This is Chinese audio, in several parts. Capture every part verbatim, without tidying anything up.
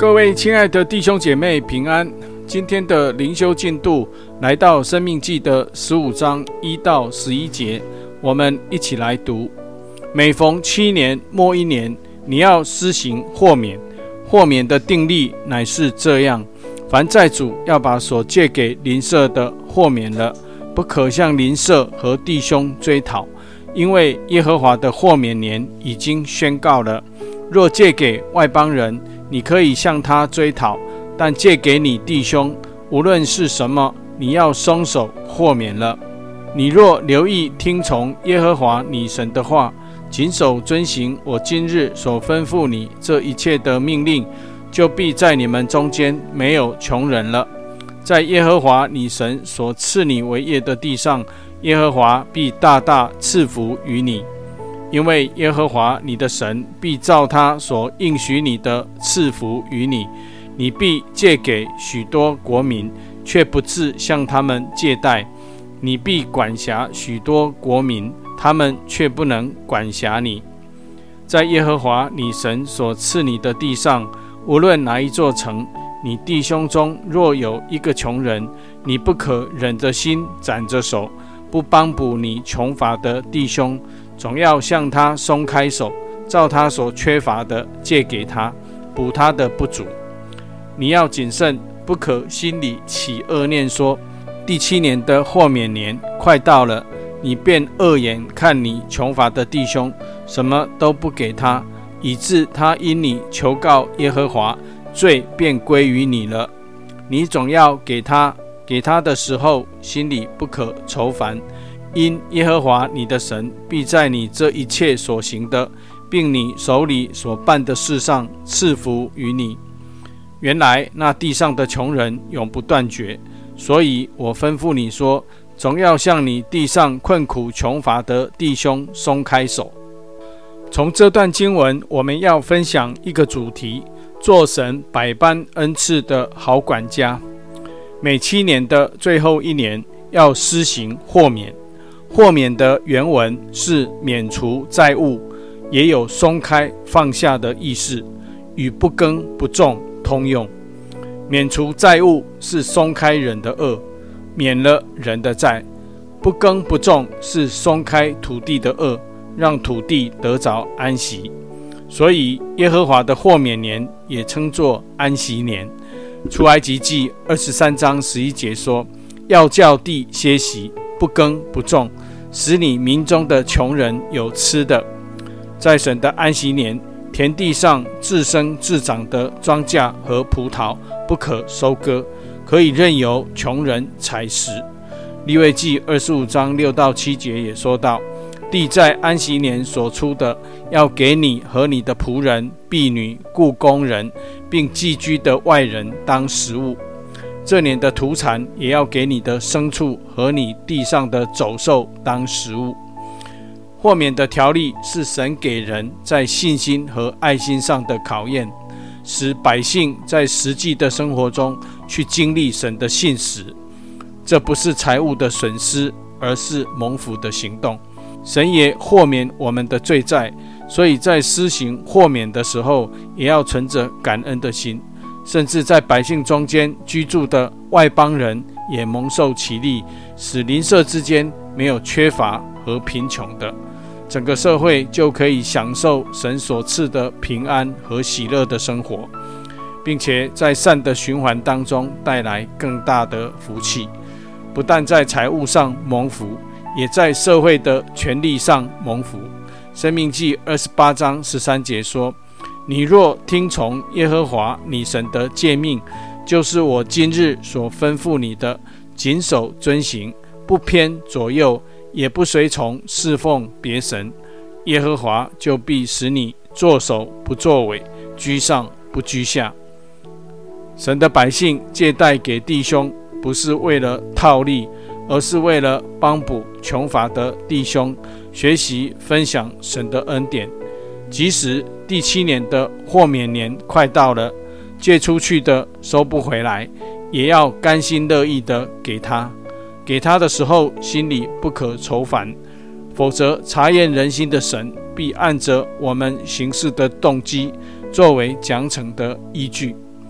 各位亲爱的弟兄姐妹平安，今天的灵修进度来到申命记的十五章一到十一节，我们一起来读。每逢七年末一年，你要施行豁免。豁免的定例乃是这样：凡债主要把所借给邻舍的豁免了，不可向邻舍和弟兄追讨，因为耶和华的豁免年已经宣告了。若借给外邦人，你可以向他追讨，但借给你弟兄，无论是什么，你要松手豁免了。你若留意听从耶和华你神的话，谨守遵行我今日所吩咐你这一切的命令，就必在你们中间没有穷人了。在耶和华你神所赐你为业的地上，耶和华必大大赐福于你。因为耶和华你的神必照他所应许你的赐福于你，你必借给许多国民，却不致向他们借贷；你必管辖许多国民，他们却不能管辖你。在耶和华你神所赐你的地上，无论哪一座城，你弟兄中若有一个穷人，你不可忍着心攒着手，不帮补你穷乏的弟兄，总要向他松开手，照他所缺乏的借给他，补他的不足。你要谨慎，不可心里起恶念说，第七年的豁免年快到了，你便恶眼看你穷乏的弟兄，什么都不给他，以致他因你求告耶和华，罪便归于你了。你总要给他，给他的时候心里不可愁烦，因耶和华你的神必在你这一切所行的，并你手里所办的事上赐福于你。原来那地上的穷人永不断绝，所以我吩咐你说，总要向你地上困苦穷乏的弟兄松开手。从这段经文，我们要分享一个主题：做神百般恩赐的好管家。每七年的最后一年，要施行豁免。豁免的原文是免除债务，也有松开放下的意思，与不耕不种通用。免除债务是松开人的恶，免了人的债；不耕不种是松开土地的恶，让土地得着安息。所以耶和华的豁免年也称作安息年。出埃及记二十三章十一节说，要叫地歇息，不耕不种，使你民中的穷人有吃的。在神的安息年，田地上自生自长的庄稼和葡萄不可收割，可以任由穷人采食。利未记二十五章六到七节也说到，地在安息年所出的，要给你和你的仆人、婢女、雇工人，并寄居的外人当食物。这年的土产也要给你的牲畜和你地上的走兽当食物。豁免的条例是神给人在信心和爱心上的考验，使百姓在实际的生活中去经历神的信实。这不是财物的损失，而是蒙福的行动。神也豁免我们的罪债，所以在施行豁免的时候，也要存着感恩的心。甚至在百姓中间居住的外邦人也蒙受其利，使邻舍之间没有缺乏和贫穷的，整个社会就可以享受神所赐的平安和喜乐的生活，并且在善的循环当中带来更大的福气。不但在财务上蒙福，也在社会的权利上蒙福。申命记二十八章十三节说，你若听从耶和华你神的诫命，就是我今日所吩咐你的，谨守遵行，不偏左右，也不随从侍奉别神，耶和华就必使你作首不作尾，居上不居下。神的百姓借贷给弟兄，不是为了套利，而是为了帮补穷乏的弟兄，学习分享神的恩典。即使第七年的豁免年快到了，借出去的收不回来，也要甘心乐意的给他。给他的时候，心里不可愁烦，否则察验人心的神必按着我们行事的动机，作为奖惩的依据。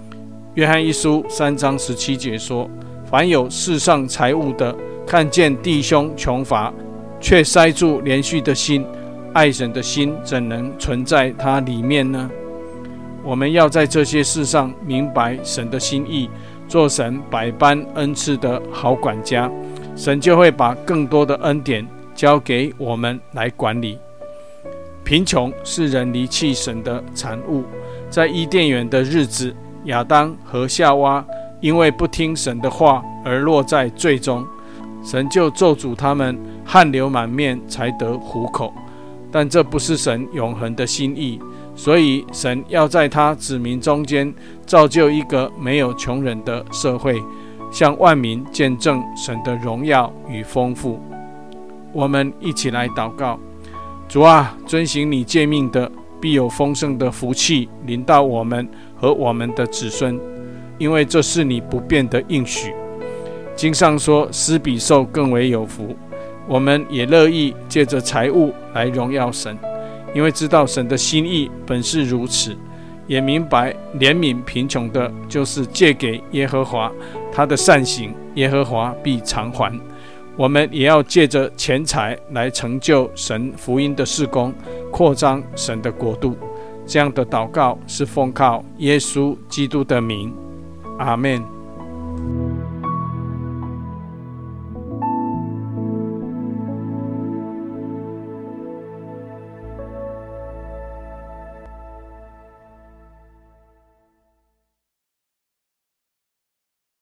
约翰一书三章十七节说，凡有世上财物的，看见弟兄穷乏，却塞住连续的心，爱神的心怎能存在他里面呢？我们要在这些事上明白神的心意，做神百般恩赐的好管家，神就会把更多的恩典交给我们来管理。贫穷是人离弃神的产物，在伊甸园的日子，亚当和夏娃因为不听神的话而落在罪中，神就咒诅他们汗流满面才得糊口。但这不是神永恒的心意，所以神要在他子民中间造就一个没有穷人的社会，向万民见证神的荣耀与丰富。我们一起来祷告。主啊，遵行你诫命的，必有丰盛的福气临到我们和我们的子孙，因为这是你不变的应许。经上说，施比受更为有福。我们也乐意借着财物来荣耀神，因为知道神的心意本是如此，也明白怜悯贫穷的，就是借给耶和华，他的善行耶和华必偿还。我们也要借着钱财来成就神福音的事工，扩张神的国度。这样的祷告是奉靠耶稣基督的名，阿们。